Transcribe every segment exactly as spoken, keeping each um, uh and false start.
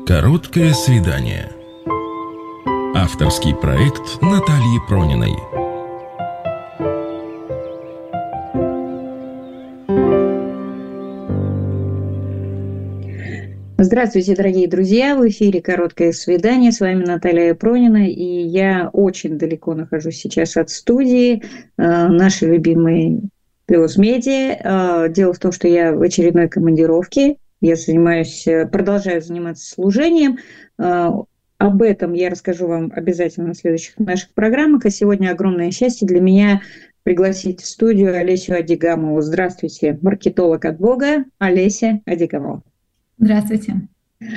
Короткое свидание. Авторский проект Натальи Прониной. Здравствуйте, дорогие друзья! В эфире «Короткое свидание». С вами Наталья Пронина, и я очень далеко нахожусь сейчас от студии э, нашей любимой Плюс Медиа. Э, дело в том, что я в очередной командировке. Я занимаюсь, продолжаю заниматься служением. Э, об этом я расскажу вам обязательно в следующих наших программах. А сегодня огромное счастье для меня пригласить в студию Олесю Адигамову. Здравствуйте, маркетолог от Бога, Олеся Адигамова. Здравствуйте.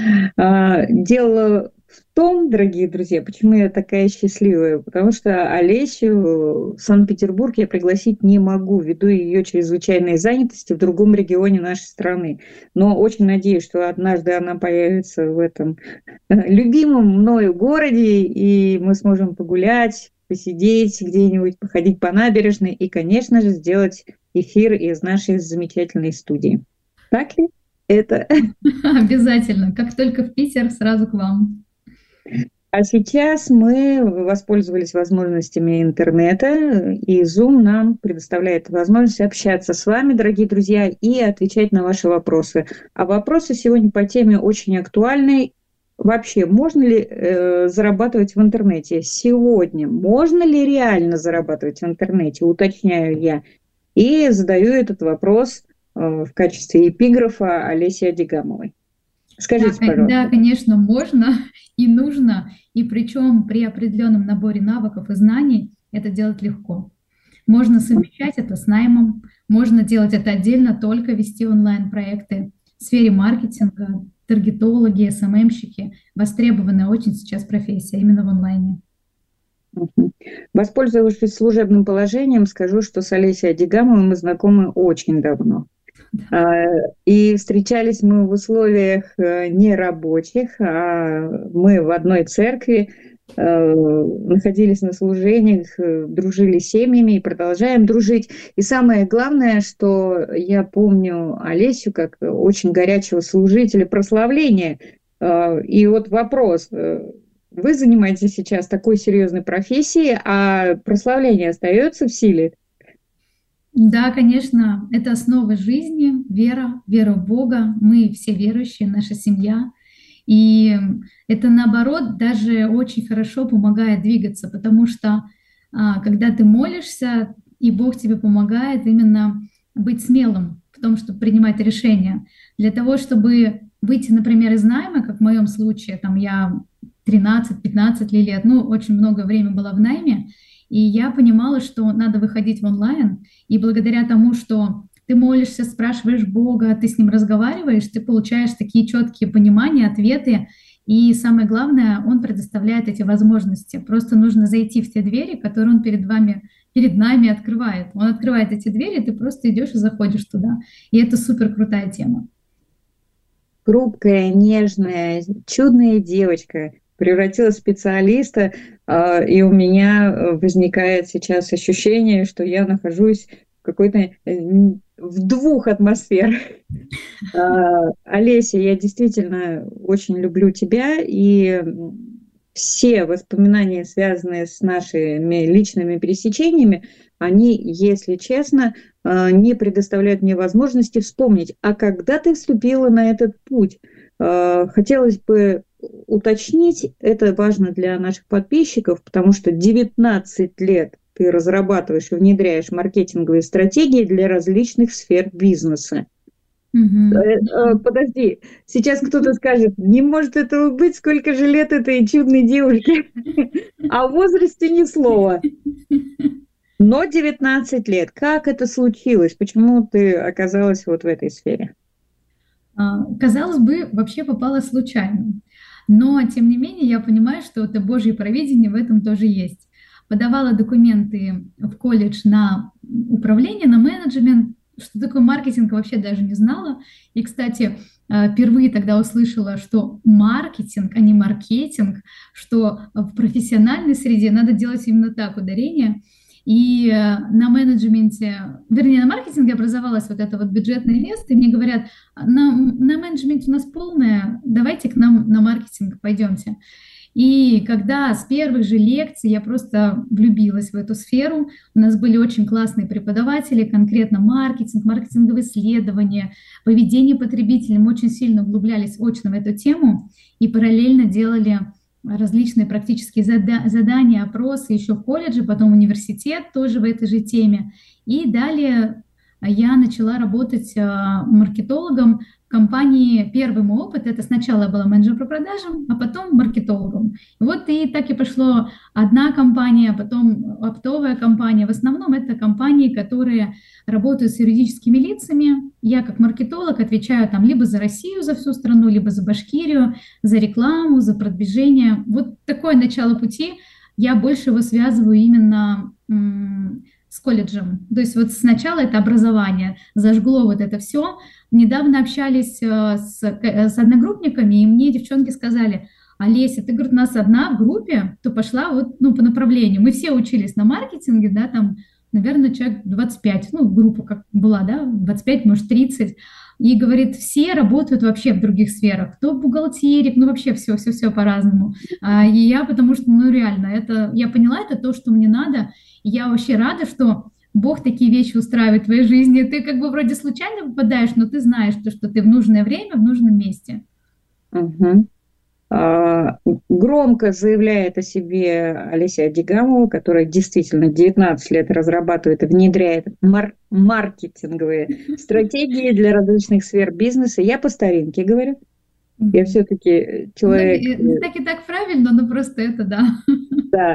Дело в том, дорогие друзья, почему я такая счастливая, потому что Олесю в Санкт-Петербург я пригласить не могу, ввиду ее чрезвычайной занятости в другом регионе нашей страны. Но очень надеюсь, что однажды она появится в этом любимом мною городе, и мы сможем погулять, посидеть где-нибудь, походить по набережной и, конечно же, сделать эфир из нашей замечательной студии. Так ли? Это обязательно. Как только в Питер, сразу к вам. А сейчас мы воспользовались возможностями интернета, и Zoom нам предоставляет возможность общаться с вами, дорогие друзья, и отвечать на ваши вопросы. А вопросы сегодня по теме очень актуальны. Вообще, можно ли э, зарабатывать в интернете? Сегодня можно ли реально зарабатывать в интернете? Уточняю я. И задаю этот вопрос в качестве эпиграфа Олеси Адигамовой. Скажите, да, пожалуйста. Да, конечно, можно и нужно, и причем при определенном наборе навыков и знаний это делать легко. Можно совмещать это с наймом, можно делать это отдельно, только вести онлайн-проекты. В сфере маркетинга, таргетологи, эс эм эм-щики востребованная очень сейчас профессия именно в онлайне. Воспользовавшись служебным положением, скажу, что с Олесей Адигамовой мы знакомы очень давно. И встречались мы в условиях нерабочих, а мы в одной церкви, находились на служениях, дружили с семьями и продолжаем дружить. И самое главное, что я помню Олесю как очень горячего служителя прославления. И вот вопрос: вы занимаетесь сейчас такой серьезной профессией, а прославление остается в силе? Да, конечно, это основа жизни, вера, вера в Бога. Мы все верующие, наша семья. И это, наоборот, даже очень хорошо помогает двигаться, потому что когда ты молишься, и Бог тебе помогает именно быть смелым в том, чтобы принимать решения. Для того, чтобы выйти, например, из найма, как в моем случае, там я тринадцать-пятнадцать лет, ну, очень много времени была в найме, и я понимала, что надо выходить в онлайн, и благодаря тому, что ты молишься, спрашиваешь Бога, ты с Ним разговариваешь, ты получаешь такие четкие понимания, ответы, и самое главное, Он предоставляет эти возможности. Просто нужно зайти в те двери, которые Он перед вами, перед нами открывает. Он открывает эти двери, ты просто идешь и заходишь туда. И это супер крутая тема. Хрупкая, нежная, чудная девочка превратилась в специалиста, и у меня возникает сейчас ощущение, что я нахожусь в какой-то в двух атмосферах. Олеся, я действительно очень люблю тебя, и все воспоминания, связанные с нашими личными пересечениями, они, если честно, не предоставляют мне возможности вспомнить, а когда ты вступила на этот путь. Хотелось бы уточнить, это важно для наших подписчиков, потому что девятнадцать лет ты разрабатываешь и внедряешь маркетинговые стратегии для различных сфер бизнеса. Mm-hmm. Подожди, сейчас кто-то скажет: не может этого быть, сколько же лет этой чудной девушке, а в возрасте ни слова. Но девятнадцать лет. Как это случилось? Почему ты оказалась вот в этой сфере? Казалось бы, вообще попала случайно. Но, тем не менее, я понимаю, что это Божье провидение в этом тоже есть. Подавала документы в колледж на управление, на менеджмент. Что такое маркетинг, вообще даже не знала. И, кстати, впервые тогда услышала, что маркетинг, а не маркетинг, что в профессиональной среде надо делать именно так, ударение. И на менеджменте, вернее, на маркетинге образовалось вот это вот бюджетное место, и мне говорят: на, на менеджменте у нас полное, давайте к нам на маркетинг пойдемте. И когда с первых же лекций я просто влюбилась в эту сферу, у нас были очень классные преподаватели, конкретно маркетинг, маркетинговые исследования, поведение потребителя. Мы очень сильно углублялись очно в эту тему и параллельно делали различные практические зада- задания, опросы еще в колледже, потом университет тоже в этой же теме. И далее я начала работать а, маркетологом в компании. Первый мой опыт — это сначала я была менеджером по продажам, а потом маркетологом. Вот и так и пошло одна компания, потом оптовая компания. В основном это компании, которые работают с юридическими лицами. Я как маркетолог отвечаю там либо за Россию, за всю страну, либо за Башкирию, за рекламу, за продвижение. Вот такое начало пути. Я больше его связываю именно м, с колледжем. То есть вот сначала это образование зажгло вот это все. Недавно общались э, с, э, с одногруппниками, и мне девчонки сказали: Олеся, ты, говорит, у нас одна в группе, то пошла вот, ну, по направлению. Мы все учились на маркетинге, да, там, наверное, человек двадцать пять, ну, группа как была, да, двадцать пять, может, тридцать. И, говорит, все работают вообще в других сферах. Кто бухгалтерик, ну, вообще все-все-все по-разному. А, и я, потому что, ну, реально, это, я поняла, это то, что мне надо. И я вообще рада, что Бог такие вещи устраивает в твоей жизни. Ты как бы вроде случайно попадаешь, но ты знаешь, то, что ты в нужное время, в нужном месте. Угу. А, громко заявляет о себе Олеся Адигамова, которая действительно девятнадцать лет разрабатывает и внедряет мар- маркетинговые стратегии для различных сфер бизнеса. Я по старинке говорю. Я все-таки человек... Ну, так и так правильно, но просто это да. Да.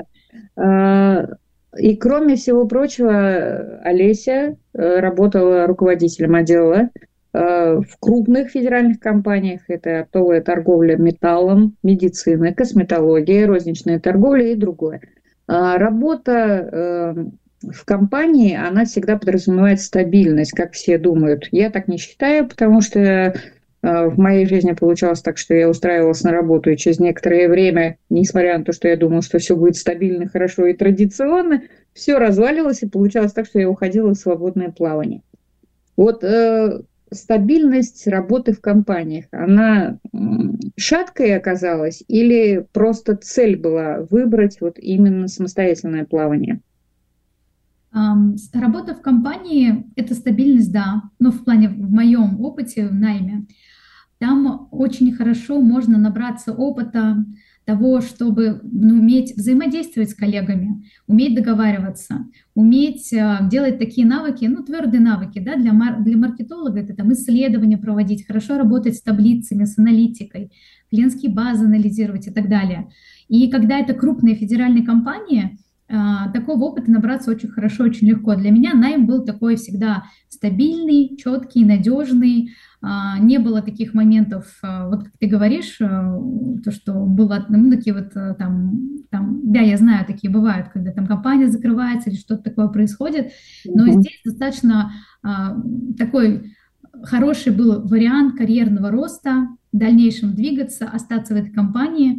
А, и кроме всего прочего, Олеся работала руководителем отдела в крупных федеральных компаниях. Это оптовая торговля металлом, медицина, косметология, розничная торговля и другое. Работа в компании, она всегда подразумевает стабильность, как все думают. Я так не считаю, потому что в моей жизни получалось так, что я устраивалась на работу, и через некоторое время, несмотря на то, что я думала, что все будет стабильно, хорошо и традиционно, все разваливалось, и получалось так, что я уходила в свободное плавание. Вот э, стабильность работы в компаниях, она шаткой оказалась или просто цель была выбрать вот именно самостоятельное плавание? Работа в компании — это стабильность, да, но в плане, в моем опыте в найме, там очень хорошо можно набраться опыта того, чтобы, ну, уметь взаимодействовать с коллегами, уметь договариваться, уметь uh, делать такие навыки, ну, твердые навыки, да, для, мар- для маркетолога это там исследования проводить, хорошо работать с таблицами, с аналитикой, клиентские базы анализировать и так далее. И когда это крупные федеральные компании, uh, такого опыта набраться очень хорошо, очень легко. Для меня найм был такой всегда стабильный, четкий, надежный. Не было таких моментов, вот как ты говоришь, то, что было, ну, такие вот там, там, да, я знаю, такие бывают, когда там компания закрывается или что-то такое происходит, но mm-hmm. здесь достаточно а, такой хороший был вариант карьерного роста, в дальнейшем двигаться, остаться в этой компании.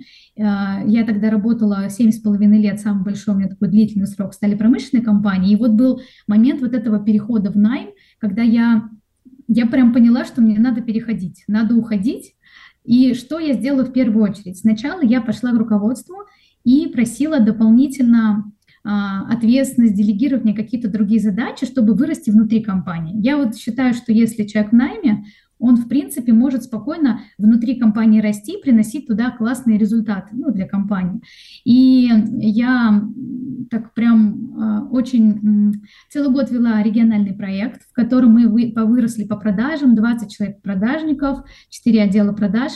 Я тогда работала семь с половиной лет, самый большой у меня такой длительный срок, стали промышленной компанией, и вот был момент вот этого перехода в найм, когда я Я прям поняла, что мне надо переходить, надо уходить. И что я сделала в первую очередь? Сначала я пошла к руководству и просила дополнительно а, ответственность, делегировать мне какие-то другие задачи, чтобы вырасти внутри компании. Я вот считаю, что если человек в найме, он, в принципе, может спокойно внутри компании расти, приносить туда классные результаты, ну, для компании. И я так прям очень целый год вела региональный проект, в котором мы выросли по продажам, двадцать человек продажников, четыре отдела продаж.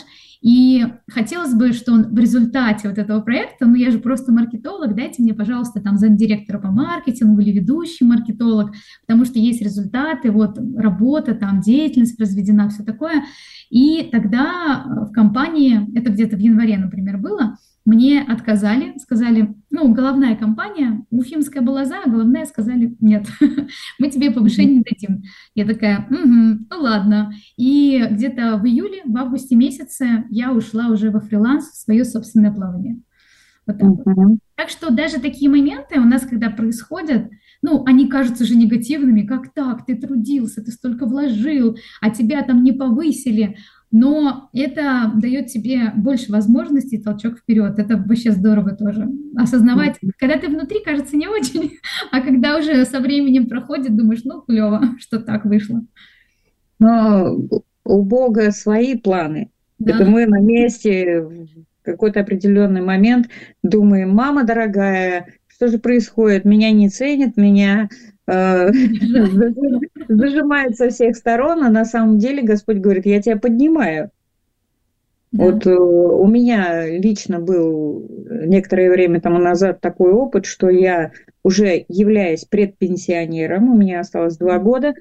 И хотелось бы, что он в результате вот этого проекта, ну я же просто маркетолог, дайте мне, пожалуйста, там замдиректора по маркетингу или ведущий маркетолог, потому что есть результаты, вот работа, там деятельность произведена, все такое. И тогда в компании, это где-то в январе, например, было, мне отказали, сказали, ну, головная компания, уфимская была за, а головная сказали, нет, мы тебе повышение не дадим. Я такая, угу, ну ладно. И где-то в июле, в августе месяце я ушла уже во фриланс, в свое собственное плавание. Вот так, uh-huh. вот. Так что даже такие моменты у нас, когда происходят, ну, они кажутся же негативными, как так, ты трудился, ты столько вложил, а тебя там не повысили, но это дает тебе больше возможностей, толчок вперед, это вообще здорово тоже, осознавать, когда ты внутри, кажется, не очень, а когда уже со временем проходит, думаешь, ну, клево, что так вышло. Но у Бога свои планы. Это Да. мы на месте в какой-то определенный момент думаем: мама дорогая, что же происходит? Меня не ценят, меня э, зажимают со всех сторон, а на самом деле Господь говорит: я тебя поднимаю. Да. Вот э, у меня лично был некоторое время тому назад такой опыт, что я, уже являясь предпенсионером, у меня осталось два года,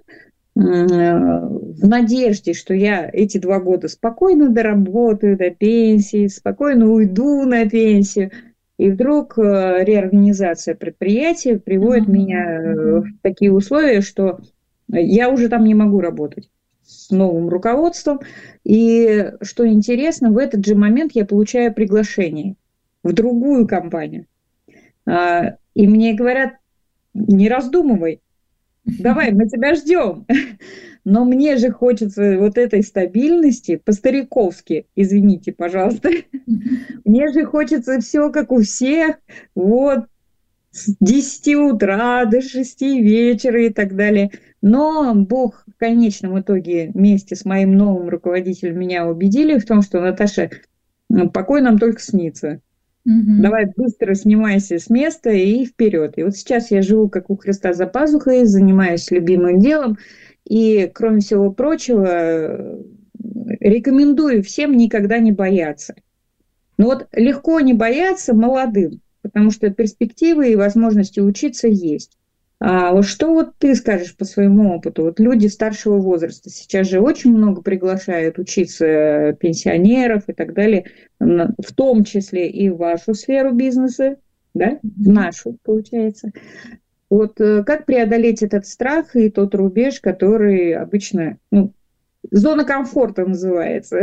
в надежде, что я эти два года спокойно доработаю до пенсии, спокойно уйду на пенсию. И вдруг реорганизация предприятия приводит меня в такие условия, что я уже там не могу работать с новым руководством. И что интересно, в этот же момент я получаю приглашение в другую компанию. И мне говорят: не раздумывай, давай, мы тебя ждем. Но мне же хочется вот этой стабильности, по-стариковски, извините, пожалуйста. Мне же хочется все как у всех, вот, с десяти утра до шести вечера и так далее. Но Бог в конечном итоге вместе с моим новым руководителем меня убедили в том, что: Наташа, покой нам только снится. Mm-hmm. Давай быстро снимайся с места и вперед. И вот сейчас я живу как у Христа за пазухой, занимаюсь любимым делом. И, кроме всего прочего, рекомендую всем никогда не бояться. Но вот легко не бояться молодым, потому что перспективы и возможности учиться есть. А вот что вот ты скажешь по своему опыту? Вот люди старшего возраста сейчас же очень много приглашают учиться пенсионеров и так далее, в том числе и в вашу сферу бизнеса, да, в нашу, получается. Вот как преодолеть этот страх и тот рубеж, который обычно, ну, зона комфорта называется.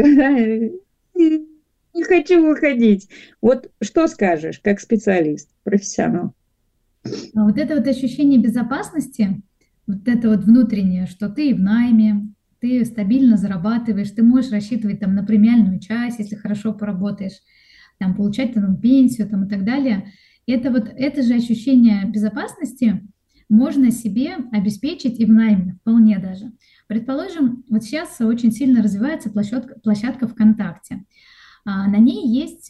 Не хочу выходить. Вот что скажешь как специалист, профессионал? Вот это вот ощущение безопасности, вот это вот внутреннее, что ты в найме, ты стабильно зарабатываешь, ты можешь рассчитывать там на премиальную часть, если хорошо поработаешь, там получать там пенсию там и так далее. Это вот это же ощущение безопасности можно себе обеспечить и в найме, вполне даже. Предположим, вот сейчас очень сильно развивается площадка, площадка ВКонтакте. На ней есть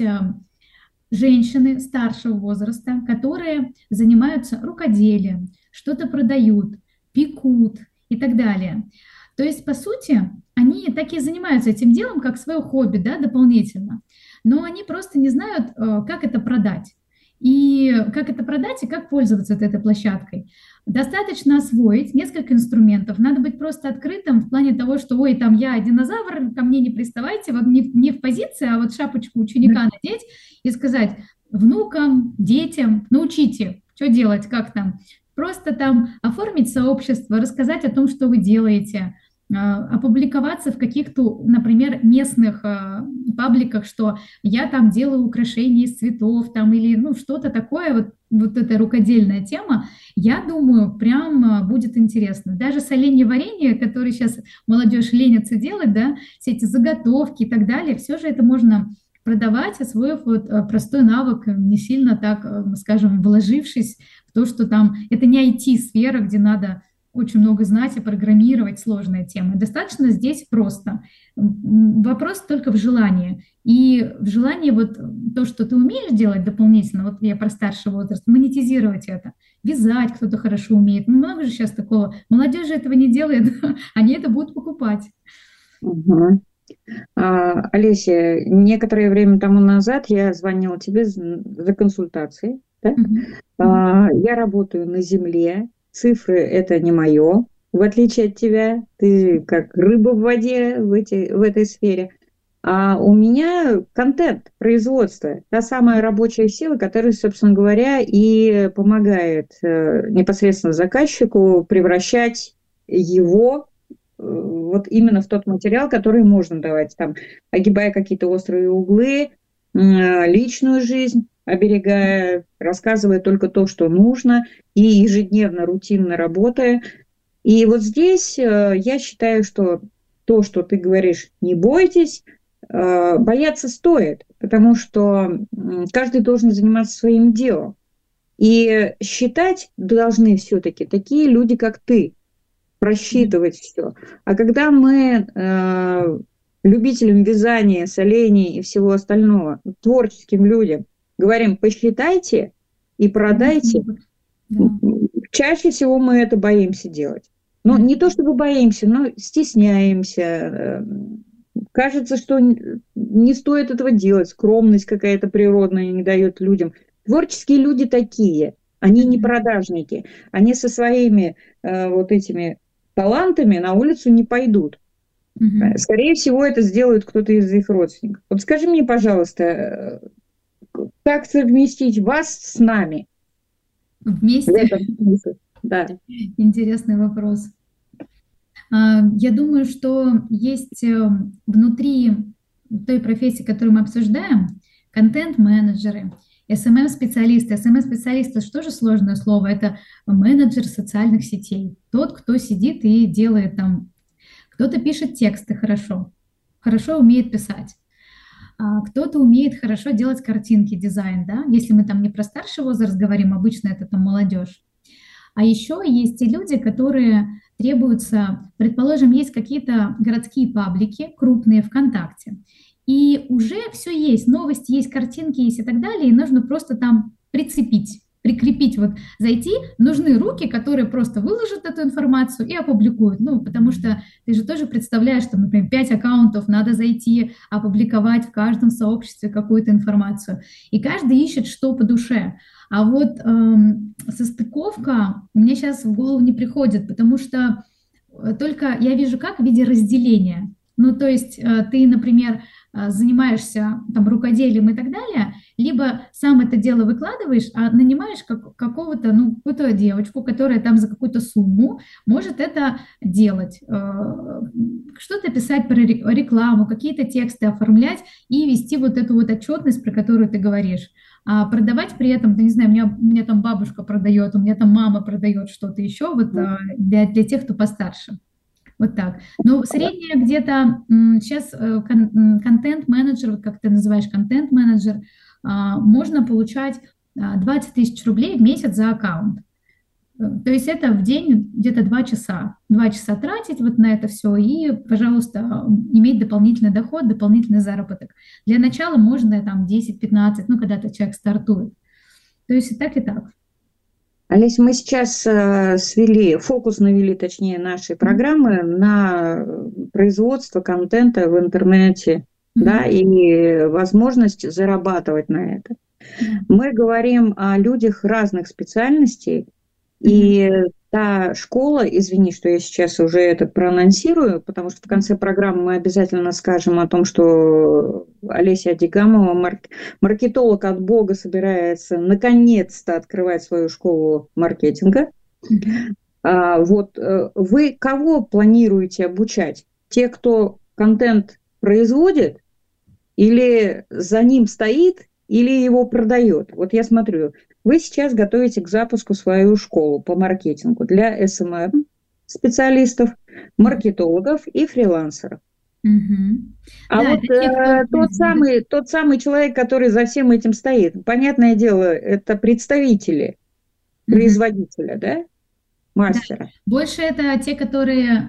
женщины старшего возраста, которые занимаются рукоделием, что-то продают, пекут и так далее. То есть, по сути, они так и занимаются этим делом, как свое хобби, да, дополнительно. Но они просто не знают, как это продать. И как это продать, и как пользоваться этой площадкой. Достаточно освоить несколько инструментов. Надо быть просто открытым в плане того, что, ой, там я динозавр, ко мне не приставайте, вот не, не в позиции, а вот шапочку ученика надеть и сказать внукам, детям, научите, что делать, как там. Просто там оформить сообщество, рассказать о том, что вы делаете, опубликоваться в каких-то, например, местных пабликах, что я там делаю украшения из цветов, там, или ну, что-то такое, вот, вот эта рукодельная тема, я думаю, прям будет интересно. Даже соленье варенье, которое сейчас молодежь ленится делать, да, все эти заготовки и так далее, все же это можно продавать, освоив вот простой навык, не сильно так, скажем, вложившись в то, что там это не ай ти-сфера, где надо очень много знать и программировать, сложная тема. Достаточно здесь просто. Вопрос только в желании. И в желании вот то, что ты умеешь делать дополнительно, вот я про старший возраст, монетизировать это, вязать кто-то хорошо умеет. Ну, много же сейчас такого. Молодежь же этого не делает, они это будут покупать. Угу. А, Олеся, некоторое время тому назад я звонила тебе за консультацией. Да? Mm-hmm. А, я работаю на земле, цифры – это не мое, в отличие от тебя, ты как рыба в воде в, эти, в этой сфере. А у меня контент, производство, та самая рабочая сила, которая, собственно говоря, и помогает непосредственно заказчику превращать его вот именно в тот материал, который можно давать, там, огибая какие-то острые углы, личную жизнь, оберегая, рассказывая только то, что нужно, и ежедневно, рутинно работая. И вот здесь я считаю, что то, что ты говоришь, не бойтесь, бояться стоит, потому что каждый должен заниматься своим делом. И считать должны все-таки такие люди, как ты, просчитывать все. А когда мы э, любителям вязания, солений и всего остального, творческим людям, говорим, посчитайте и продайте, да. Чаще всего мы это боимся делать. Но не то чтобы боимся, но стесняемся. Кажется, что не стоит этого делать. Скромность какая-то природная не дает людям. Творческие люди такие. Они не продажники. Они со своими э, вот этими талантами на улицу не пойдут. Mm-hmm. Скорее всего, это сделает кто-то из их родственников. Вот скажи мне, пожалуйста, как совместить вас с нами? Вместе? Да. Интересный вопрос. Я думаю, что есть внутри той профессии, которую мы обсуждаем, контент-менеджеры, эс эм эм-специалисты. эс эм эм-специалисты, что же сложное слово? Это менеджер социальных сетей. Тот, кто сидит и делает там... Кто-то пишет тексты хорошо, хорошо умеет писать. Кто-то умеет хорошо делать картинки, дизайн, да? Если мы там не про старший возраст говорим, обычно это там молодежь. А еще есть и люди, которые требуются, предположим, есть какие-то городские паблики, крупные ВКонтакте, и уже все есть, новости есть, картинки есть и так далее, и нужно просто там прицепить, прикрепить, вот зайти, нужны руки, которые просто выложат эту информацию и опубликуют, ну, потому что ты же тоже представляешь, что, например, пять аккаунтов, надо зайти, опубликовать в каждом сообществе какую-то информацию, и каждый ищет, что по душе. А вот эм, состыковка у меня сейчас в голову не приходит, потому что только я вижу как в виде разделения. Ну, то есть э, ты, например, занимаешься там рукоделием и так далее, либо сам это дело выкладываешь, а нанимаешь как, какого-то, ну, какую-то девочку, которая там за какую-то сумму может это делать, э, что-то писать про рекламу, какие-то тексты оформлять и вести вот эту вот отчетность, про которую ты говоришь. А продавать при этом, да не знаю, у меня, у меня там бабушка продает, у меня там мама продает что-то еще, вот для, для тех, кто постарше. Вот так. Но средняя где-то сейчас контент-менеджер, вот как ты называешь контент-менеджер, можно получать двадцать тысяч рублей в месяц за аккаунт. То есть это в день где-то два часа. Два часа тратить вот на это все и, пожалуйста, иметь дополнительный доход, дополнительный заработок. Для начала можно там десять-пятнадцать, ну, когда-то человек стартует. То есть и так, и так. Олесь, мы сейчас э, свели, фокус навели, точнее, нашей программы на производство контента в интернете, mm-hmm. да, и возможность зарабатывать на это. Mm-hmm. Мы говорим о людях разных специальностей, и mm-hmm. та школа, извини, что я сейчас уже это проанонсирую, потому что в конце программы мы обязательно скажем о том, что Олеся Адигамова, марк- маркетолог от Бога, собирается наконец-то открывать свою школу маркетинга. Mm-hmm. А, вот вы кого планируете обучать? Те, кто контент производит, или за ним стоит, или его продает? Вот я смотрю, вы сейчас готовите к запуску свою школу по маркетингу для эс эм эм-специалистов, маркетологов и фрилансеров. Mm-hmm. А да, вот э, тот, самый, тот самый человек, который за всем этим стоит, понятное дело, это представители mm-hmm. производителя, да? Мастера. Да. Больше это те, которые...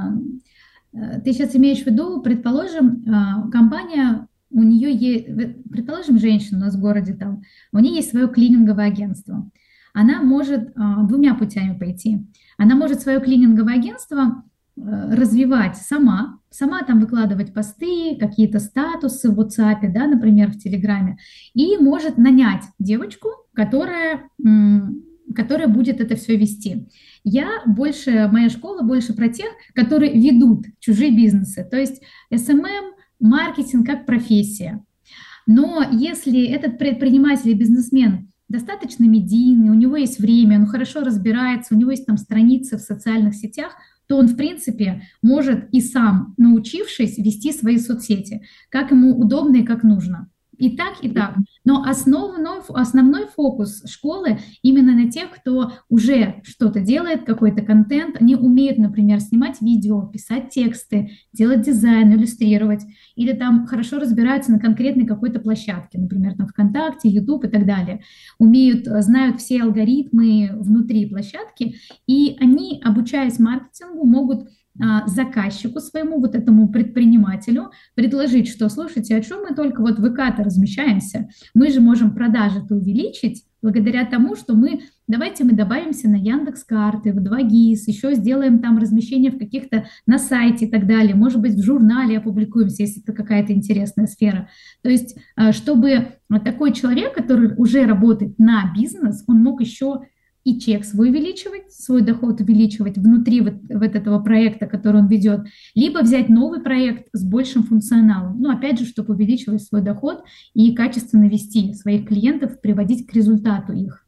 Ты сейчас имеешь в виду, предположим, компания... У нее есть, предположим, женщина у нас в городе, там, у нее есть свое клининговое агентство. Она может а, двумя путями пойти. Она может свое клининговое агентство а, развивать сама, сама там выкладывать посты, какие-то статусы в WhatsApp, да, например, в Телеграме, и может нанять девочку, которая, м, которая будет это все вести. Я больше, моя школа больше про тех, которые ведут чужие бизнесы, то есть эс эм эм, маркетинг как профессия. Но если этот предприниматель и бизнесмен достаточно медийный, у него есть время, он хорошо разбирается, у него есть там страницы в социальных сетях, то он, в принципе, может и сам, научившись, вести свои соцсети, как ему удобно и как нужно. И так, и так. Но основной, основной фокус школы именно на тех, кто уже что-то делает, какой-то контент. Они умеют, например, снимать видео, писать тексты, делать дизайн, иллюстрировать. Или там хорошо разбираются на конкретной какой-то площадке, например, там ВКонтакте, YouTube и так далее. Умеют, знают все алгоритмы внутри площадки. И они, обучаясь маркетингу, могут заказчику своему, вот этому предпринимателю, предложить, что, слушайте, а что мы только вот в ВК-то размещаемся? Мы же можем продажи-то увеличить благодаря тому, что мы, давайте мы добавимся на Яндекс.Карты, в два гис, еще сделаем там размещение в каких-то, на сайте и так далее, может быть, в журнале опубликуемся, если это какая-то интересная сфера. То есть, чтобы такой человек, который уже работает на бизнес, он мог еще и чек свой увеличивать, свой доход увеличивать внутри вот, вот этого проекта, который он ведет, либо взять новый проект с большим функционалом. Ну, опять же, чтобы увеличивать свой доход и качественно вести своих клиентов, приводить к результату их.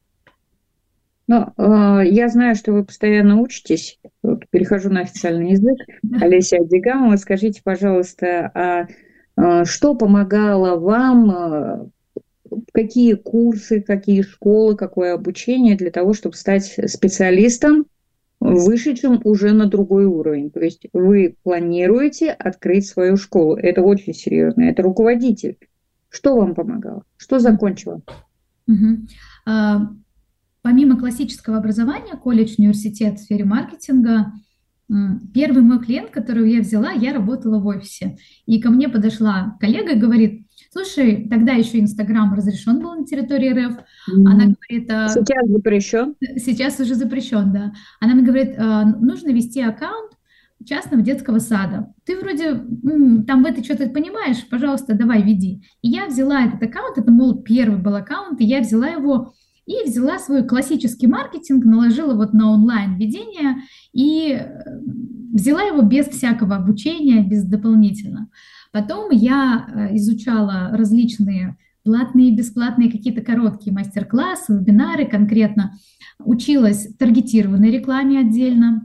Ну, э, я знаю, что вы постоянно учитесь. Вот, перехожу на официальный язык. Да. Олеся Адигамова, скажите, пожалуйста, а, а что помогало вам... А, какие курсы, какие школы, какое обучение для того, чтобы стать специалистом, вышедшим уже на другой уровень. То есть вы планируете открыть свою школу. Это очень серьезно. Это руководитель. Что вам помогало? Что закончило? Угу. А, помимо классического образования, колледж, университет в сфере маркетинга, первый мой клиент, которого я взяла, я работала в офисе. И ко мне подошла коллега и говорит: слушай, тогда еще Инстаграм разрешен был на территории РФ. Mm-hmm. Она говорит... Сейчас запрещен? Сейчас уже запрещен, да. Она мне говорит, нужно вести аккаунт частного детского сада. Ты вроде там в это что-то понимаешь, пожалуйста, давай веди. И я взяла этот аккаунт, это, мол, первый был аккаунт, и я взяла его и взяла свой классический маркетинг, наложила вот на онлайн-ведение и взяла его без всякого обучения, без дополнительного. Потом я изучала различные платные, бесплатные, какие-то короткие мастер-классы, вебинары конкретно. Училась таргетированной рекламе отдельно,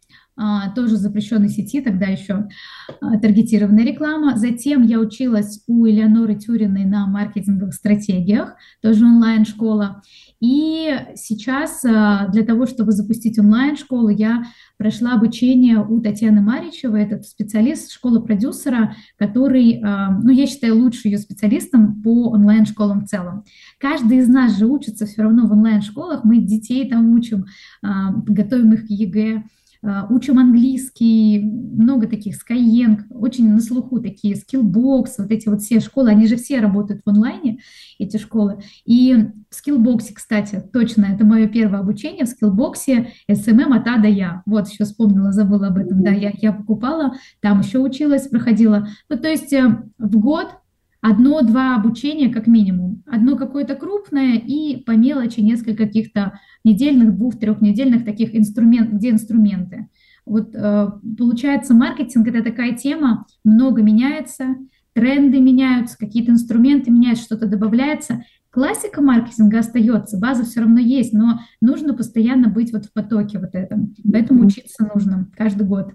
тоже запрещенной сети, тогда еще таргетированная реклама. Затем я училась у Элеоноры Тюриной на маркетинговых стратегиях, тоже онлайн-школа. И сейчас для того, чтобы запустить онлайн-школу, я прошла обучение у Татьяны Маричевой, этот специалист, школа-продюсера, который, ну, я считаю, лучшим ее специалистом по онлайн-школам в целом. Каждый из нас же учится все равно в онлайн-школах, мы детей там учим, готовим их к ЕГЭ, учим английский, много таких, Skyeng, очень на слуху такие, Skillbox, вот эти вот все школы, они же все работают в онлайне, эти школы. И в Skillbox, кстати, точно, это мое первое обучение в Skillbox, эс эм эм от А до Я. Вот, еще вспомнила, забыла об этом, да, я, я покупала, там еще училась, проходила. Ну, то есть в год одно-два обучения как минимум. Одно какое-то крупное и по мелочи несколько каких-то недельных, двух-трехнедельных таких инструментов, где инструменты. Вот э, получается, маркетинг — это такая тема, много меняется, тренды меняются, какие-то инструменты меняются, что-то добавляется. Классика маркетинга остается, база все равно есть, но нужно постоянно быть вот в потоке вот этом. Поэтому учиться нужно каждый год,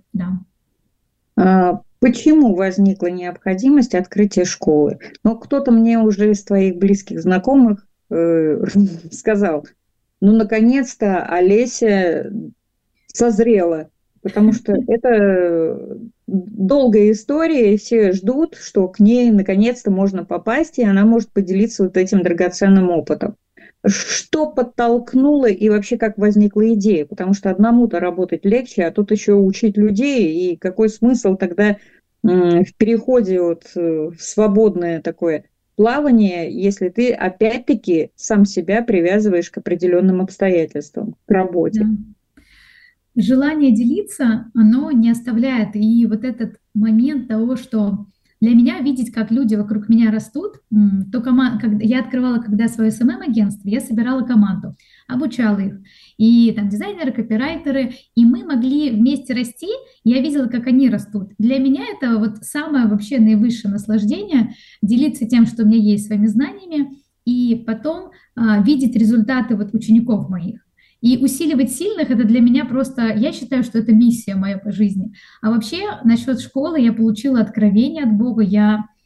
да. Почему возникла необходимость открытия школы? Ну, кто-то мне уже из твоих близких знакомых э, сказал, ну, наконец-то Олеся созрела, потому что это долгая история, и все ждут, что к ней наконец-то можно попасть, и она может поделиться вот этим драгоценным опытом. Что подтолкнуло и вообще как возникла идея? Потому что одному-то работать легче, а тут еще учить людей, и какой смысл тогда в переходе вот в свободное такое плавание, если ты опять-таки сам себя привязываешь к определенным обстоятельствам, к работе? Да. Желание делиться, оно не оставляет. И вот этот момент того, что для меня видеть, как люди вокруг меня растут, то команда, когда я открывала когда свое эс эм эм-агентство, я собирала команду, обучала их, и там дизайнеры, копирайтеры, и мы могли вместе расти, я видела, как они растут. Для меня это вот самое вообще наивысшее наслаждение, делиться тем, что у меня есть, своими знаниями, и потом а, видеть результаты вот учеников моих. И усиливать сильных — это для меня просто, я считаю, что это миссия моя по жизни. А вообще насчет школы я получила откровение от Бога. Я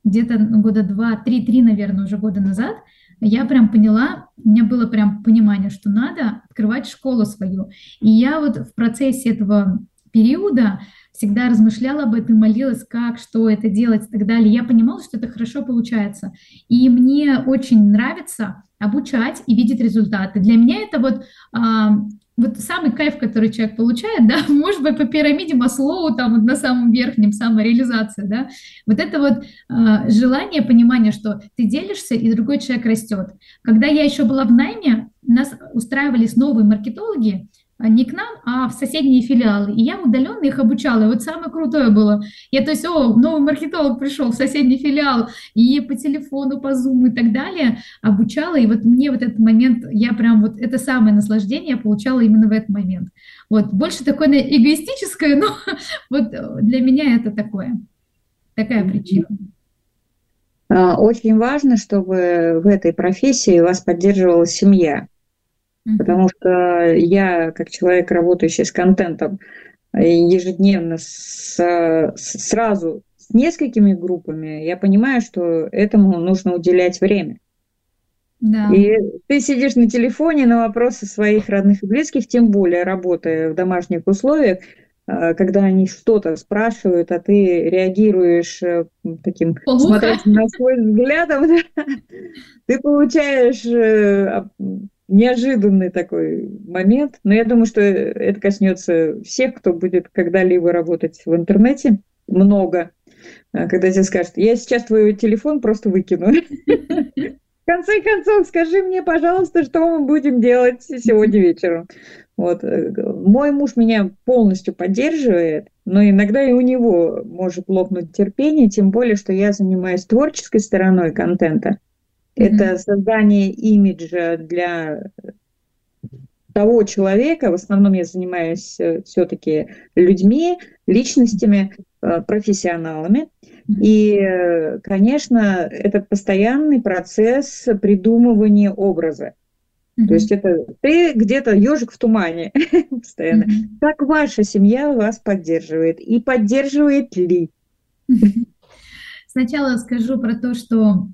где-то года два, три, три, наверное, уже года назад, я прям поняла, у меня было прям понимание, что надо открывать школу свою. И я вот в процессе этого периода всегда размышляла об этом, молилась, как, что это делать и так далее. Я понимала, что это хорошо получается. И мне очень нравится обучать и видеть результаты. Для меня это вот, а, вот самый кайф, который человек получает, да, может быть, по пирамиде Маслоу, там вот на самом верхнем, самореализация, да, вот это вот а, желание, понимание, что ты делишься, и другой человек растет. Когда я еще была в найме, нас устраивались новые маркетологи, не к нам, а в соседние филиалы. И я удаленно их обучала. И вот самое крутое было. Я, то есть, о, новый маркетолог пришел в соседний филиал, и по телефону, по Zoom и так далее обучала. И вот мне вот этот момент, я прям вот это самое наслаждение я получала именно в этот момент. Вот, больше такое эгоистическое, но вот для меня это такое, такая причина. Очень важно, чтобы в этой профессии вас поддерживала семья. Потому что я, как человек, работающий с контентом, ежедневно с, с, сразу с несколькими группами, я понимаю, что этому нужно уделять время. Да. И ты сидишь на телефоне на вопросы своих родных и близких, тем более работая в домашних условиях, когда они что-то спрашивают, а ты реагируешь таким смотрящим на свой взглядом, ты получаешь неожиданный такой момент, но я думаю, что это коснется всех, кто будет когда-либо работать в интернете, много, когда тебе скажут, я сейчас твой телефон просто выкину. В конце концов, скажи мне, пожалуйста, что мы будем делать сегодня вечером. Вот. Мой муж меня полностью поддерживает, но иногда и у него может лопнуть терпение, тем более, что я занимаюсь творческой стороной контента. Это mm-hmm. создание имиджа для того человека. В основном я занимаюсь все-таки людьми, личностями, профессионалами. Mm-hmm. И, конечно, это постоянный процесс придумывания образа. Mm-hmm. То есть это ты где-то ежик в тумане постоянно. Mm-hmm. Как ваша семья вас поддерживает? И поддерживает ли? Mm-hmm. Сначала скажу про то, что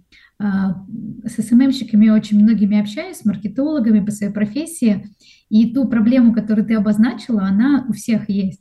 с эс эм эм-щиками я очень многими общаюсь, с маркетологами по своей профессии, и ту проблему, которую ты обозначила, она у всех есть.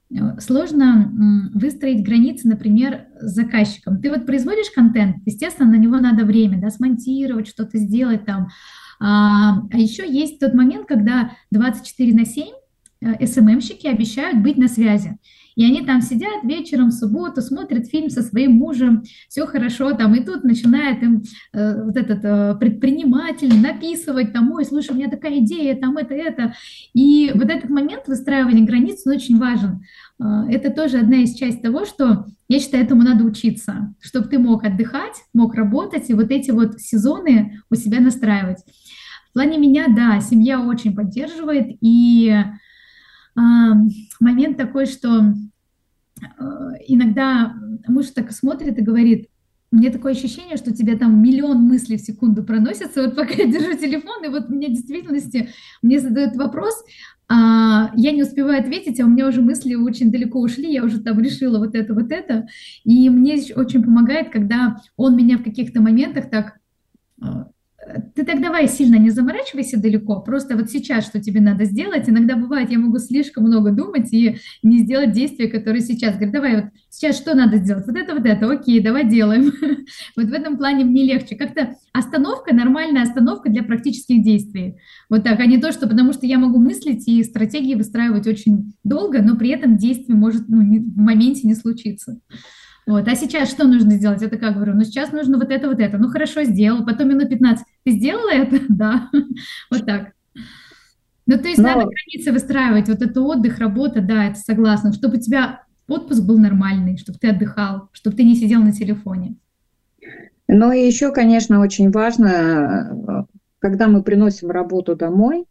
Сложно выстроить границы, например, с заказчиком. Ты вот производишь контент, естественно, на него надо время, да, смонтировать, что-то сделать там. А, а еще есть тот момент, когда двадцать четыре на семь эс эм эм-щики обещают быть на связи. И они там сидят вечером в субботу, смотрят фильм со своим мужем, все хорошо там, и тут начинает им э, вот этот э, предприниматель написывать там, ой, слушай, у меня такая идея, там это, это. И вот этот момент выстраивания границ, он очень важен. Э, это тоже одна из частей того, что, я считаю, этому надо учиться, чтобы ты мог отдыхать, мог работать, и вот эти вот сезоны у себя настраивать. В плане меня, да, семья очень поддерживает, и момент такой, что иногда муж так смотрит и говорит, у меня такое ощущение, что у тебя там миллион мыслей в секунду проносятся, вот пока я держу телефон, и вот мне в действительности, мне задают вопрос, а я не успеваю ответить, а у меня уже мысли очень далеко ушли, я уже там решила вот это, вот это, и мне очень помогает, когда он меня в каких-то моментах так... Ты так давай сильно не заморачивайся далеко, просто вот сейчас, что тебе надо сделать. Иногда бывает, я могу слишком много думать и не сделать действия, которые сейчас. Говорю, давай вот сейчас что надо сделать? Вот это, вот это, окей, давай делаем. Вот в этом плане мне легче. Как-то остановка, нормальная остановка для практических действий. Вот так, а не то, что потому что я могу мыслить и стратегии выстраивать очень долго, но при этом действие может ну, не, в моменте не случиться. Вот. А сейчас что нужно сделать? Я такая говорю, ну сейчас нужно вот это, вот это. Ну хорошо, сделал. Потом минут пятнадцать. Ты сделала это? Да. Вот так. Ну то есть Но... надо границы выстраивать. Вот это отдых, работа, да, это согласна. Чтобы у тебя отпуск был нормальный, чтобы ты отдыхал, чтобы ты не сидел на телефоне. Ну и еще, конечно, очень важно, когда мы приносим работу домой,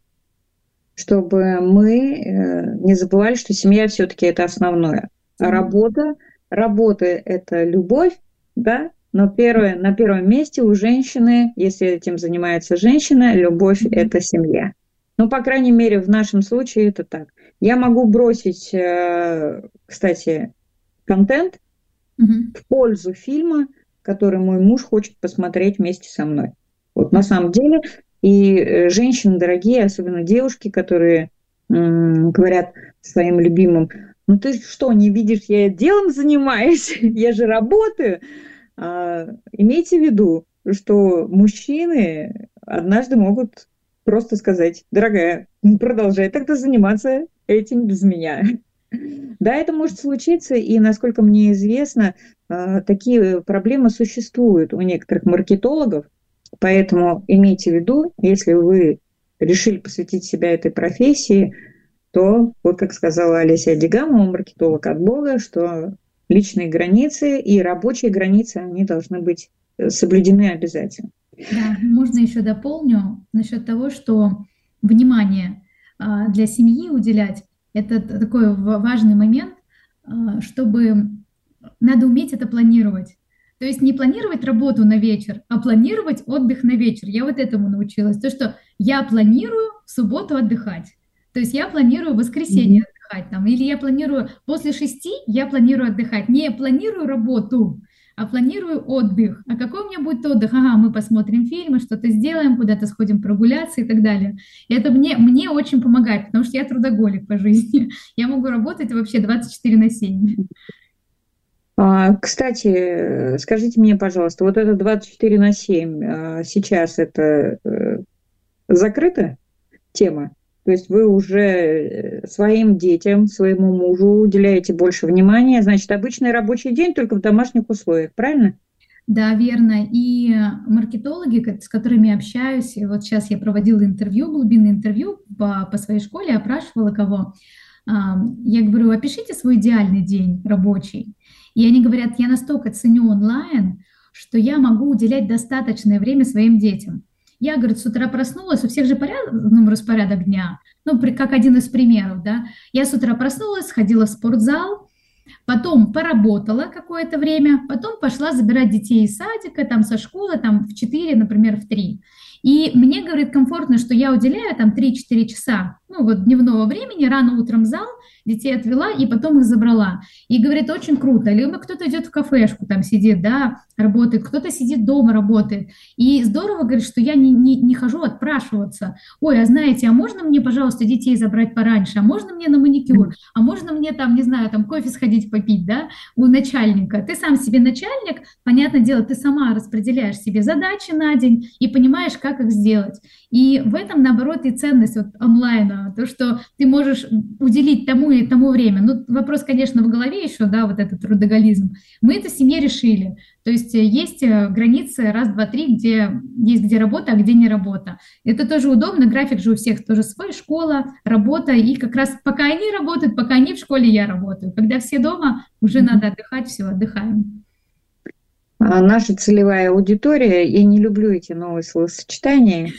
чтобы мы не забывали, что семья все-таки это основное. А работа Работа – это любовь, да, но первое, на первом месте у женщины, если этим занимается женщина, любовь – это семья. Ну, по крайней мере, в нашем случае это так. Я могу бросить, кстати, контент mm-hmm. в пользу фильма, который мой муж хочет посмотреть вместе со мной. Вот на самом деле. И женщины дорогие, особенно девушки, которые м- говорят своим любимым: ну ты что, не видишь, я делом занимаюсь, я же работаю. А, имейте в виду, что мужчины однажды могут просто сказать: дорогая, продолжай тогда заниматься этим без меня. Да, это может случиться, и, насколько мне известно, такие проблемы существуют у некоторых маркетологов, поэтому имейте в виду, если вы решили посвятить себя этой профессии, то, вот как сказала Олеся Адигамова, маркетолог от Бога, что личные границы и рабочие границы, они должны быть соблюдены обязательно. Да, можно еще дополню насчет того, что внимание для семьи уделять – это такой важный момент, чтобы надо уметь это планировать. То есть не планировать работу на вечер, а планировать отдых на вечер. Я вот этому научилась. То, что я планирую в субботу отдыхать. То есть я планирую в воскресенье mm-hmm. отдыхать. Там, или я планирую после шести, я планирую отдыхать. Не планирую работу, а планирую отдых. А какой у меня будет отдых? Ага, мы посмотрим фильмы, что-то сделаем, куда-то сходим прогуляться и так далее. И это мне, мне очень помогает, потому что я трудоголик по жизни. Я могу работать вообще двадцать четыре на семь. Кстати, скажите мне, пожалуйста, вот это двадцать четыре на семь, сейчас это закрыта тема? То есть вы уже своим детям, своему мужу уделяете больше внимания, значит, обычный рабочий день только в домашних условиях, правильно? Да, верно. И маркетологи, с которыми общаюсь, вот сейчас я проводила интервью, глубинное интервью по, по своей школе, опрашивала кого. Я говорю: опишите свой идеальный день рабочий. И они говорят: я настолько ценю онлайн, что я могу уделять достаточное время своим детям. Я, говорит, с утра проснулась, у всех же порядок, ну, распорядок дня, ну, как один из примеров, да. Я с утра проснулась, сходила в спортзал, потом поработала какое-то время, потом пошла забирать детей из садика, там, со школы, там, в четыре, например, в три. И мне, говорит, комфортно, что я уделяю там три-четыре часа, ну, вот дневного времени, рано утром в зал, детей отвела и потом их забрала. И, говорит, очень круто. Либо кто-то идет в кафешку, там сидит, да, работает, кто-то сидит дома, работает. И здорово, говорит, что я не, не, не хожу отпрашиваться. Ой, а знаете, а можно мне, пожалуйста, детей забрать пораньше? А можно мне на маникюр? А можно мне там, не знаю, там кофе сходить попить, да, у начальника? Ты сам себе начальник, понятное дело, ты сама распределяешь себе задачи на день и понимаешь, как их сделать. И в этом, наоборот, и ценность вот онлайна, то, что ты можешь уделить тому и тому время. Ну, вопрос, конечно, в голове еще, да, вот этот трудоголизм. Мы это в семье решили. То есть есть границы раз, два, три, где есть где работа, а где не работа. Это тоже удобно, график же у всех тоже свой, школа, работа, и как раз пока они работают, пока они в школе, я работаю. Когда все дома, уже надо отдыхать, все, отдыхаем. Наша целевая аудитория, я не люблю эти новые словосочетания.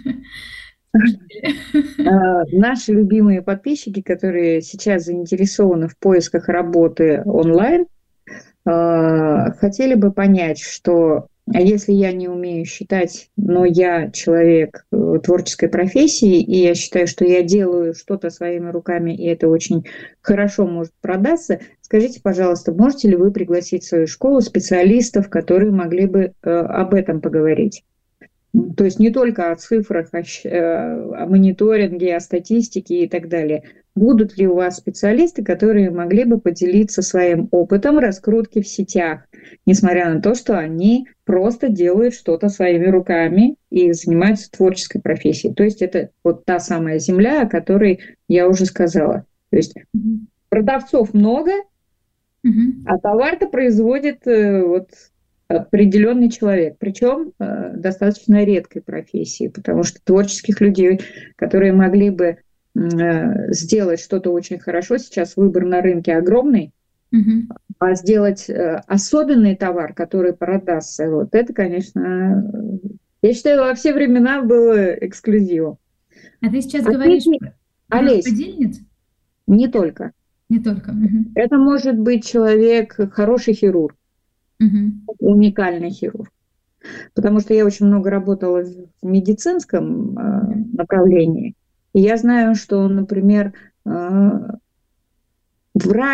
Наши любимые подписчики, которые сейчас заинтересованы в поисках работы онлайн, хотели бы понять, что если я не умею считать, но я человек творческой профессии, и я считаю, что я делаю что-то своими руками, и это очень хорошо может продаться, скажите, пожалуйста, можете ли вы пригласить в свою школу специалистов, которые могли бы об этом поговорить? То есть не только о цифрах, о, о мониторинге, о статистике и так далее. Будут ли у вас специалисты, которые могли бы поделиться своим опытом раскрутки в сетях, несмотря на то, что они просто делают что-то своими руками и занимаются творческой профессией? То есть это вот та самая земля, о которой я уже сказала. То есть mm-hmm. продавцов много, mm-hmm. а товар-то производит вот определенный человек, причем э, достаточно редкой профессии, потому что творческих людей, которые могли бы э, сделать что-то очень хорошо, сейчас выбор на рынке огромный, mm-hmm. а сделать э, особенный товар, который продастся, вот это, конечно, я считаю, во все времена было эксклюзивом. А ты сейчас а говоришь ты, про Олесь, подельниц? Не только. Не только. Mm-hmm. Это может быть человек, хороший хирург, Uh-huh. уникальный хирург. Потому что я очень много работала в медицинском э, направлении. И я знаю, что, например, э, врач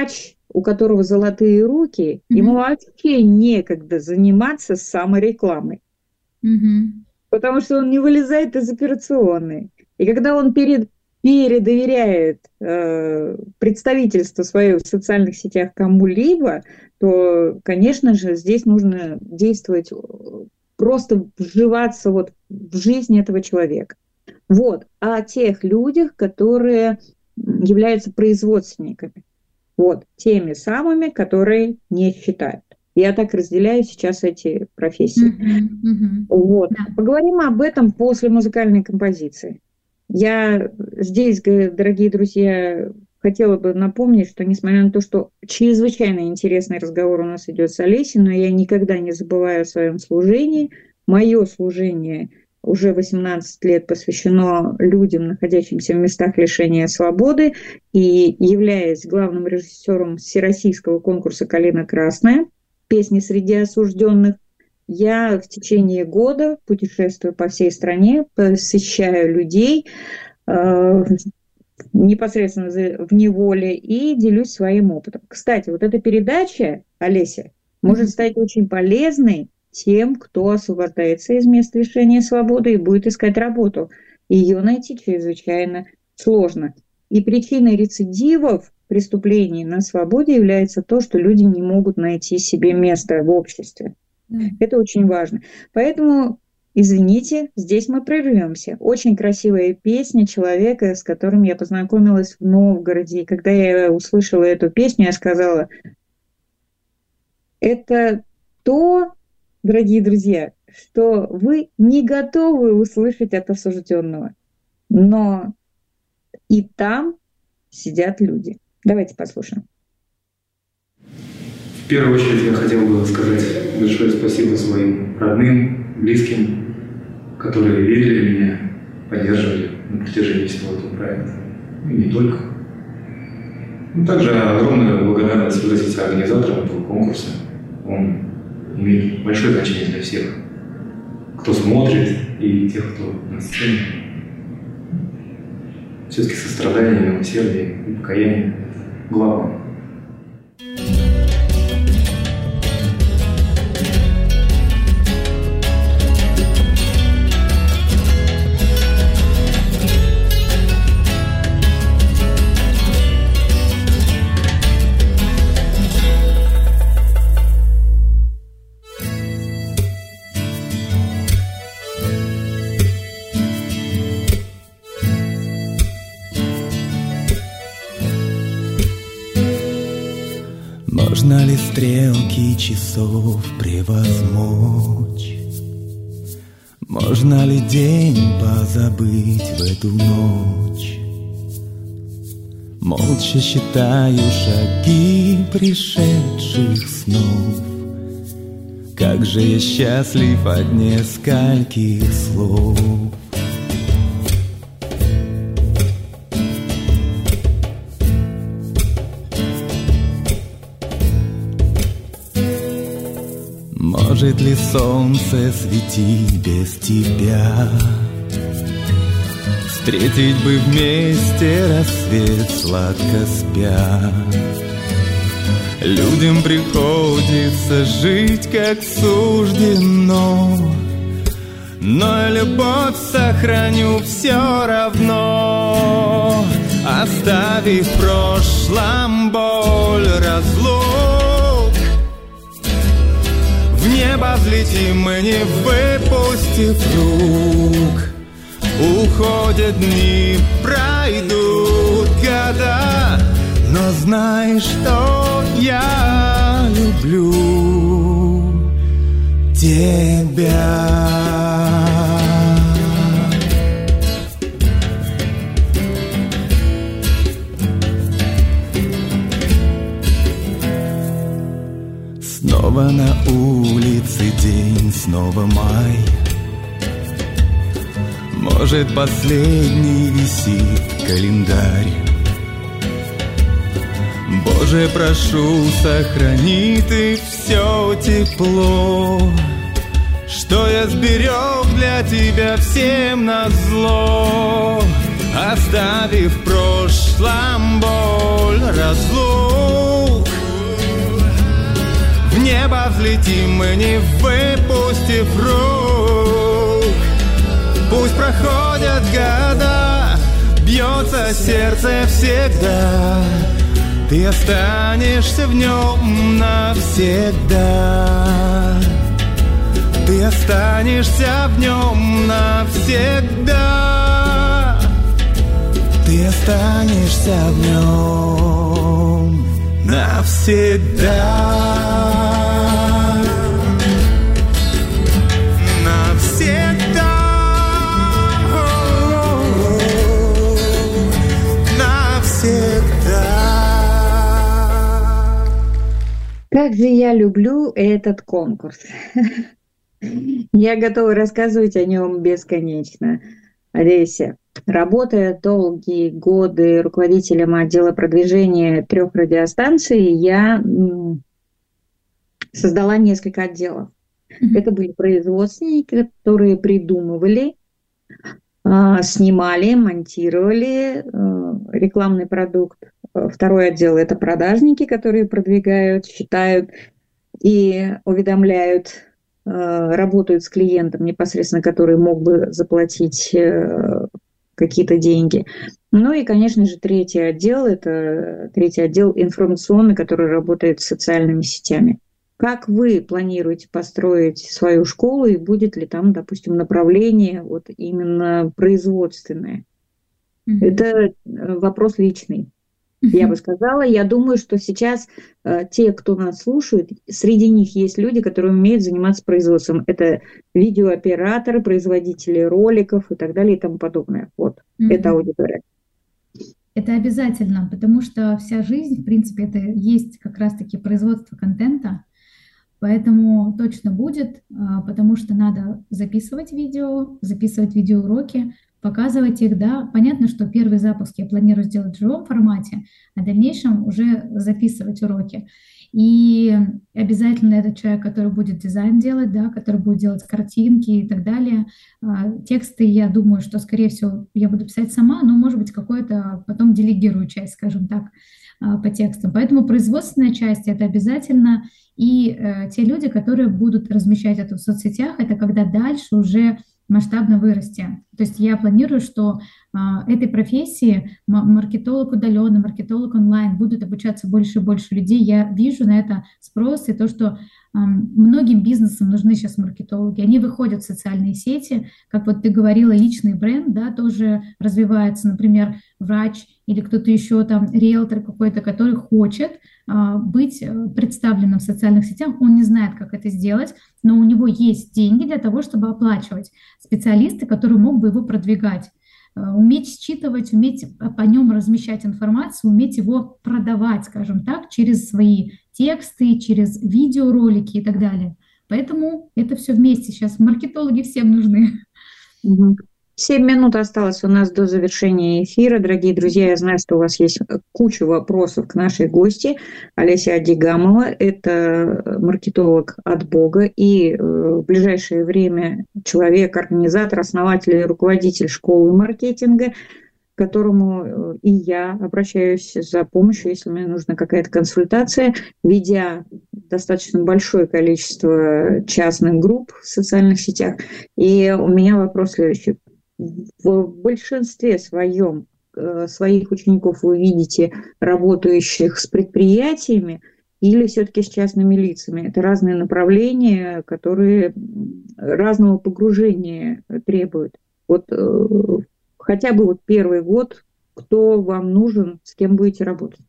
у которого золотые руки, mm-hmm. ему вообще некогда заниматься саморекламой. Mm-hmm. Потому что он не вылезает из операционной. И когда он перед, передоверяет э, представительство свое в социальных сетях кому-либо, то, конечно же, здесь нужно действовать, просто вживаться вот в жизнь этого человека. Вот. А о тех людях, которые являются производственниками. Вот. Теми самыми, которые не считают. Я так разделяю сейчас эти профессии. Mm-hmm, mm-hmm. Вот. Yeah. Поговорим об этом после музыкальной композиции. Я здесь, дорогие друзья, хотела бы напомнить, что несмотря на то, что чрезвычайно интересный разговор у нас идет с Олесей, но я никогда не забываю о своем служении. Мое служение уже восемнадцать лет посвящено людям, находящимся в местах лишения свободы, и являясь главным режиссером всероссийского конкурса «Калина красная», песни среди осужденных, я в течение года путешествую по всей стране, посещаю людей э, непосредственно в неволе и делюсь своим опытом. Кстати, вот эта передача, Олеся, может стать очень полезной тем, кто освобождается из мест лишения свободы и будет искать работу. Ее найти чрезвычайно сложно. И причиной рецидивов преступлений на свободе является то, что люди не могут найти себе место в обществе. Mm. Это очень важно. Поэтому, извините, здесь мы прервемся. Очень красивая песня человека, с которым я познакомилась в Новгороде. И когда я услышала эту песню, я сказала, это то, дорогие друзья, что вы не готовы услышать от осужденного. Но и там сидят люди. Давайте послушаем. В первую очередь я хотел бы сказать большое спасибо своим родным, близким, которые верили в меня, поддерживали на протяжении всего этого проекта. И не только. Ну, также огромная благодарность выразить организаторам этого конкурса. Он имеет большое значение для всех, кто смотрит, и тех, кто на сцене. Все-таки сострадание, милосердие и покаяние – главное. Можно ли стрелки часов превозмочь? Можно ли день позабыть в эту ночь? Молча считаю шаги пришедших снов. Как же я счастлив от нескольких слов. Может ли солнце светить без тебя? Встретить бы вместе рассвет, сладко спя. Людям приходится жить, как суждено, но я любовь сохраню все равно, оставив в прошлом боль, разлук. В небо взлетим мы, не выпустив рук. Уходят дни, пройдут года, но знай, что я люблю тебя. Снова на улице день, снова май. Может, последний висит календарь. Боже, прошу, сохрани ты все тепло, что я сберег для тебя всем назло, оставив в прошлом боль, разлук. небо взлетим мы, не выпустив рук. Пусть проходят года, бьется сердце всегда, ты останешься в нем навсегда. Ты останешься в нем навсегда. Ты останешься в нем навсегда. Навсегда. Навсегда. Как же я люблю этот конкурс. Я готова рассказывать о нем бесконечно. Олеся, работая долгие годы руководителем отдела продвижения трех радиостанций, я создала несколько отделов. Mm-hmm. Это были производственники, которые придумывали, снимали, монтировали рекламный продукт. Второй отдел – это продажники, которые продвигают, считают и уведомляют, работают с клиентом непосредственно, который мог бы заплатить какие-то деньги. Ну и, конечно же, третий отдел – это третий отдел информационный, который работает с социальными сетями. Как вы планируете построить свою школу и будет ли там, допустим, направление вот именно производственное? Mm-hmm. Это вопрос личный. Я бы сказала, я думаю, что сейчас э, те, кто нас слушает, среди них есть люди, которые умеют заниматься производством. Это видеооператоры, производители роликов и так далее и тому подобное. Вот, mm-hmm. это аудитория. Это обязательно, потому что вся жизнь, в принципе, это есть как раз-таки производство контента. Поэтому точно будет, потому что надо записывать видео, записывать видеоуроки, показывать их, да. Понятно, что первый запуск я планирую сделать в живом формате, а в дальнейшем уже записывать уроки. И обязательно этот человек, который будет дизайн делать, да, который будет делать картинки и так далее. Тексты, я думаю, что, скорее всего, я буду писать сама, но, может быть, какое-то потом делегирую часть, скажем так, по текстам. Поэтому производственная часть – это обязательно. И э, те люди, которые будут размещать это в соцсетях, это когда дальше уже масштабно вырасти. То есть я планирую, что э, этой профессии маркетолог удаленный, маркетолог онлайн будут обучаться больше и больше людей. Я вижу на это спрос и то, что э, многим бизнесам нужны сейчас маркетологи. Они выходят в социальные сети, как вот ты говорила, личный бренд, да, тоже развивается, например, врач или кто-то еще там, риэлтор какой-то, который хочет а, быть представленным в социальных сетях, он не знает, как это сделать, но у него есть деньги для того, чтобы оплачивать специалисты, которые могут бы его продвигать, а, уметь считывать, уметь по нем размещать информацию, уметь его продавать, скажем так, через свои тексты, через видеоролики и так далее. Поэтому это все вместе. Сейчас маркетологи всем нужны. Угу. Семь минут осталось у нас до завершения эфира. Дорогие друзья, я знаю, что у вас есть куча вопросов к нашей гости. Олеся Адигамова – это маркетолог от Бога и в ближайшее время человек, организатор, основатель и руководитель школы маркетинга, к которому и я обращаюсь за помощью, если мне нужна какая-то консультация, ведя достаточно большое количество частных групп в социальных сетях. И у меня вопрос следующий. В большинстве своем своих учеников вы видите работающих с предприятиями или все-таки с частными лицами? Это разные направления, которые разного погружения требуют. Вот хотя бы вот первый год, кто вам нужен, с кем будете работать?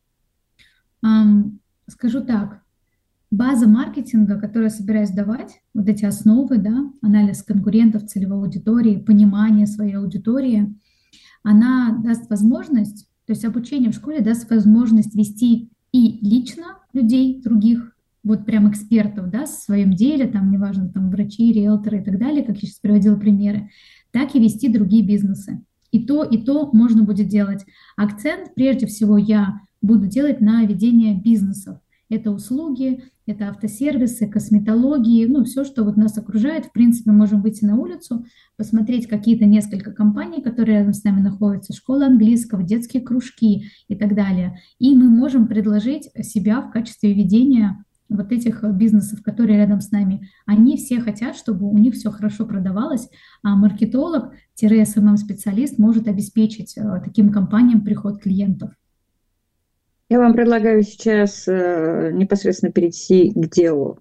Um, скажу так. База маркетинга, которую я собираюсь давать, вот эти основы, да, анализ конкурентов, целевой аудитории, понимание своей аудитории, она даст возможность, то есть обучение в школе даст возможность вести и лично людей других, вот прям экспертов, да, в своем деле, там, неважно, там, врачи, риэлторы и так далее, как я сейчас приводила примеры, так и вести другие бизнесы. И то, и то можно будет делать. Акцент, прежде всего, я буду делать на ведение бизнесов. Это услуги, это автосервисы, косметологии, ну, все, что вот нас окружает. В принципе, можем выйти на улицу, посмотреть какие-то несколько компаний, которые рядом с нами находятся, школа английского, детские кружки и так далее. И мы можем предложить себя в качестве ведения вот этих бизнесов, которые рядом с нами. Они все хотят, чтобы у них все хорошо продавалось, а маркетолог-эс эм эм-специалист может обеспечить таким компаниям приход клиентов. Я вам предлагаю сейчас непосредственно перейти к делу.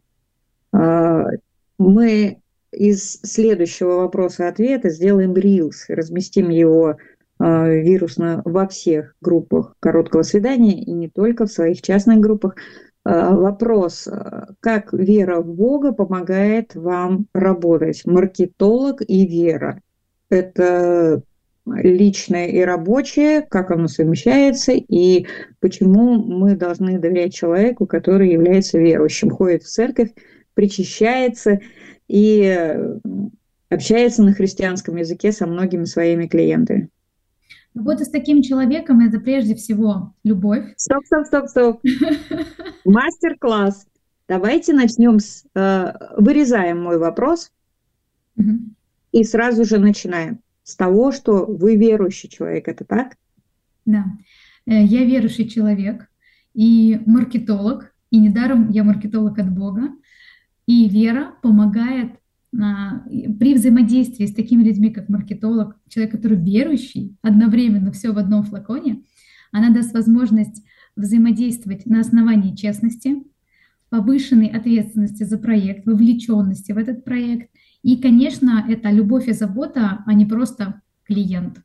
Мы из следующего вопроса-ответа сделаем рилс, разместим его вирусно во всех группах короткого свидания и не только в своих частных группах. Вопрос: как вера в Бога помогает вам работать? Маркетолог и вера – это личное и рабочее, как оно совмещается, и почему мы должны доверять человеку, который является верующим, ходит в церковь, причащается и общается на христианском языке со многими своими клиентами. Работа с таким человеком – это прежде всего любовь. Стоп, стоп, стоп, стоп. Мастер-класс. Давайте начнем с... Э, вырезаем мой вопрос Угу. и сразу же начинаем с того, что вы верующий человек. Это так? Да. Э, Я верующий человек и маркетолог, и недаром я маркетолог от Бога. И вера помогает а, и при взаимодействии с такими людьми, как маркетолог, человек, который верующий, одновременно все в одном флаконе, она даст возможность взаимодействовать на основании честности, повышенной ответственности за проект, вовлеченности в этот проект. И, конечно, это любовь и забота, а не просто клиент.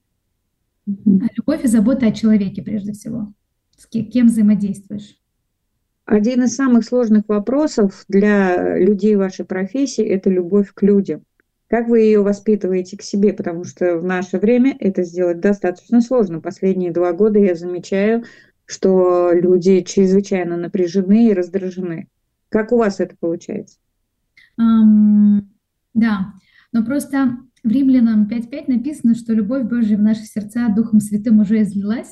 А любовь и забота о человеке прежде всего. С ке- кем взаимодействуешь. Один из самых сложных вопросов для людей вашей профессии – это любовь к людям. Как вы ее воспитываете к себе? Потому что в наше время это сделать достаточно сложно. Последние два года я замечаю, что люди чрезвычайно напряжены и раздражены. Как у вас это получается? Ам, да, но просто в Римлянам пять пять написано, что любовь Божья в наши сердца Духом Святым уже излилась,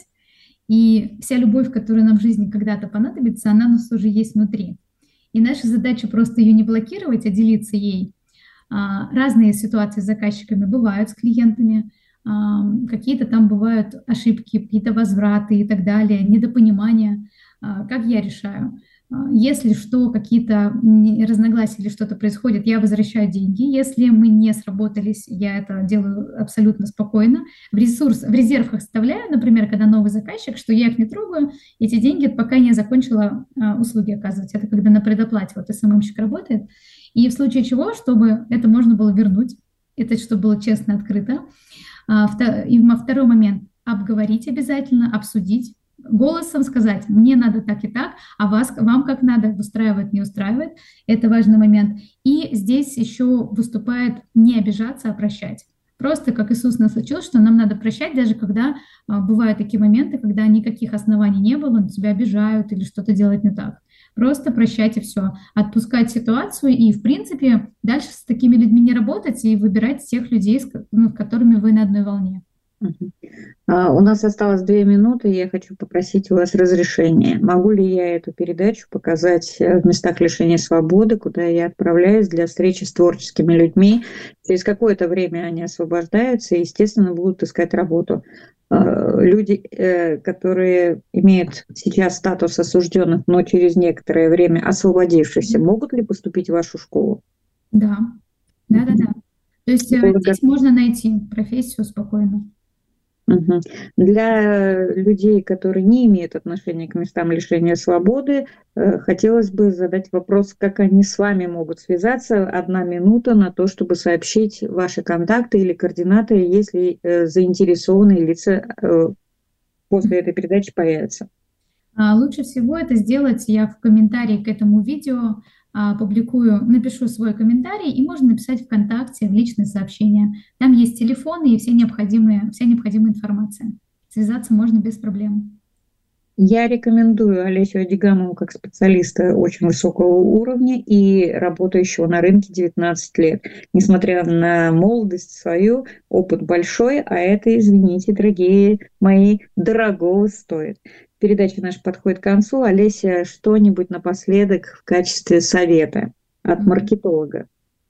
и вся любовь, которая нам в жизни когда-то понадобится, она у нас уже есть внутри. И наша задача просто ее не блокировать, а делиться ей. А, Разные ситуации с заказчиками бывают, с клиентами, ам, какие-то там бывают ошибки, какие-то возвраты и так далее, недопонимания. А, Как я решаю? А, Если что, какие-то не- разногласия или что-то происходит, я возвращаю деньги. Если мы не сработались, я это делаю абсолютно спокойно. В ресурс, в резерв их оставляю, например, когда новый заказчик, что я их не трогаю, эти деньги, пока не закончила а, услуги оказывать. Это когда на предоплате вот эс эм эм-щик работает. И в случае чего, чтобы это можно было вернуть, это чтобы было честно, открыто. А, вто- И мо- второй момент – обговорить обязательно, обсудить, голосом сказать, мне надо так и так, а вас, вам как надо, устраивает, не устраивает. Это важный момент. И здесь еще выступает не обижаться, а прощать. Просто как Иисус нас учил, что нам надо прощать, даже когда а, бывают такие моменты, когда никаких оснований не было, на тебя обижают или что-то делать не так. Просто прощать и все. Отпускать ситуацию и, в принципе, дальше с такими людьми не работать и выбирать тех людей, с ко- ну, с которыми вы на одной волне. Мгм. А, У нас осталось две минуты, и я хочу попросить у вас разрешения. Могу ли я эту передачу показать э, в местах лишения свободы, куда я отправляюсь для встречи с творческими людьми? Через какое-то время они освобождаются и, естественно, будут искать работу. А, Люди, э, которые имеют сейчас статус осужденных, но через некоторое время освободившихся, могут ли поступить в вашу школу? Да, да, да, да. То есть э, Благодар- здесь можно найти профессию спокойно. Мгм. Для людей, которые не имеют отношения к местам лишения свободы, э, хотелось бы задать вопрос, как они с вами могут связаться. Одна минута на то, чтобы сообщить ваши контакты или координаты, если э, заинтересованные лица э, после этой передачи появятся. А Лучше всего это сделать я в комментарии к этому видео а, публикую, напишу свой комментарий, и можно написать ВКонтакте в личные сообщения. Там есть телефоны и все необходимые, вся необходимая информация. Связаться можно без проблем. Я рекомендую Олесю Адигамову как специалиста очень высокого уровня и работающего на рынке девятнадцать лет. Несмотря на молодость свою, опыт большой, а это, извините, дорогие мои, дорогого стоит. Передача наша подходит к концу. Олеся, что-нибудь напоследок в качестве совета от Мгм. маркетолога?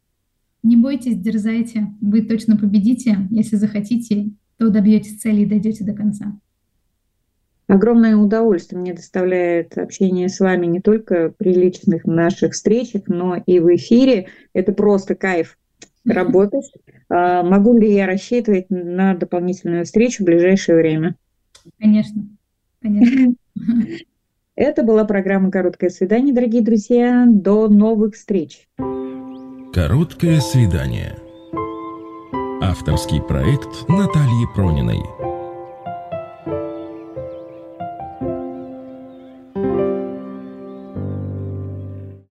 Не бойтесь, дерзайте, вы точно победите. Если захотите, то добьетесь цели и дойдете до конца. Огромное удовольствие мне доставляет общение с вами не только при личных наших встречах, но и в эфире. Это просто кайф работать. Могу ли я рассчитывать на дополнительную встречу в ближайшее время? Конечно, конечно. Это была программа «Короткое свидание», дорогие друзья. До новых встреч. «Короткое свидание». Авторский проект Натальи Прониной.